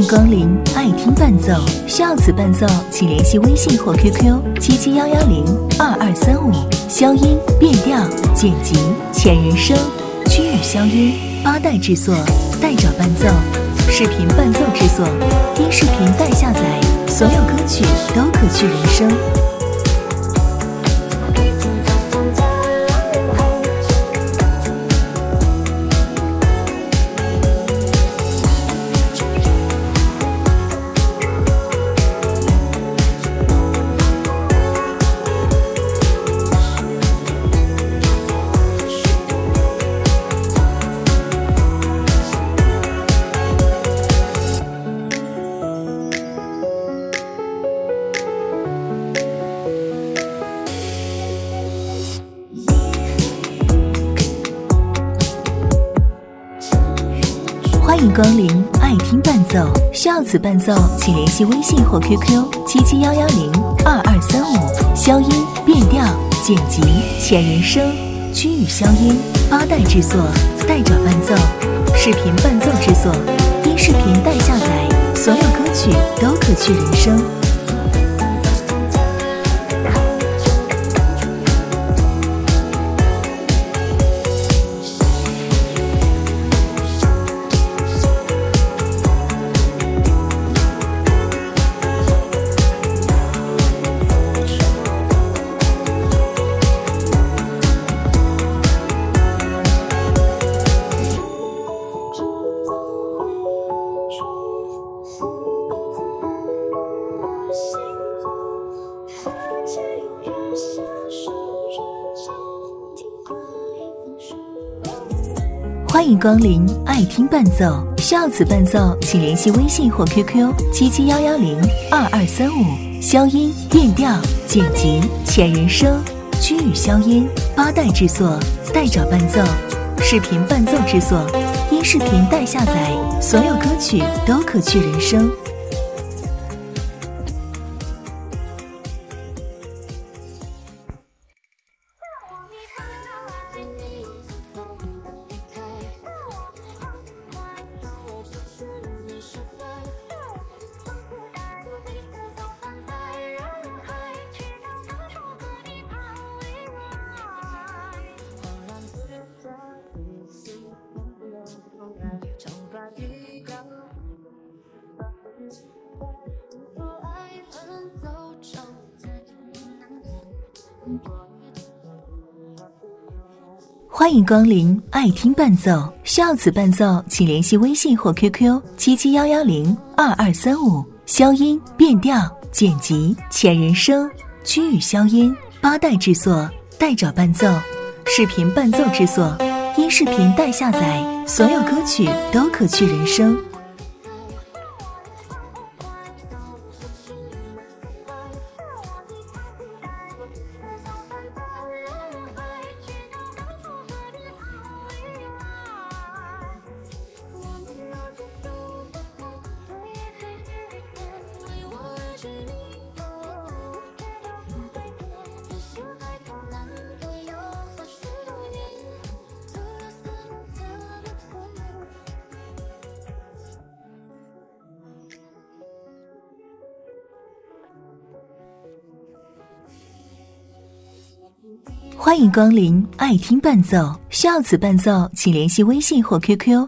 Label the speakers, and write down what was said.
Speaker 1: 光临爱听伴奏，需要此伴奏请联系微信或 QQ 771102235。消音、变调、剪辑、前人声、区域消音，八代制作，代找伴奏，视频伴奏制作，音视频代下载，所有歌曲都可去人声。欢迎光临爱听伴奏，需要此伴奏请联系微信或 QQ 771102235。消音、变调、剪辑、前人声、区域消音，八代制作，代找伴奏，视频伴奏制作，音视频代下载，所有歌曲都可去人声。欢迎光临爱听伴奏，需要此伴奏请联系微信或 QQ 771102235。消音、变调、剪辑、前人声、区域消音，八代制作，代找伴奏，视频伴奏制作，音视频代下载，所有歌曲都可去人声。欢迎光临爱听伴奏，需要此伴奏请联系微信或 QQ 771102235。消音、变调、剪辑、前人声、区域消音，八代制作，代找伴奏，视频伴奏制作，音视频代下载，所有歌曲都可去人声。欢迎光临爱听伴奏，需要此伴奏请联系微信或 QQ